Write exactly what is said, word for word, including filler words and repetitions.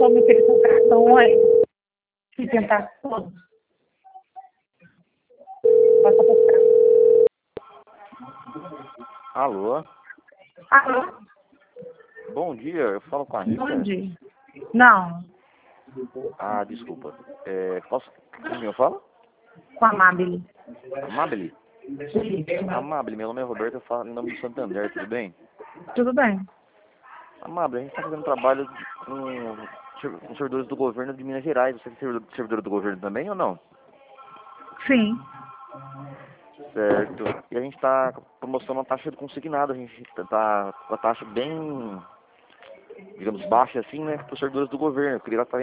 só me oferecer um cartão aí. Se tentar todos. Passa pra cá. Alô? Alô? Bom dia, eu falo com a Rita. Bom dia. Não, Ah, desculpa. É, posso... Com quem eu falo? com a Mabel. Amabile? Isso. Amabile, meu nome é Roberto, eu falo em nome do Santander, tudo bem? Tudo bem. Amabile, a gente está fazendo trabalho com, com servidores do governo de Minas Gerais. Você é servidor, servidor do governo também ou não? Sim. Certo. E a gente está promocionando uma taxa de consignado. A gente está com a taxa bem, digamos, baixa assim, né, para os servidores do governo. Eu queria estar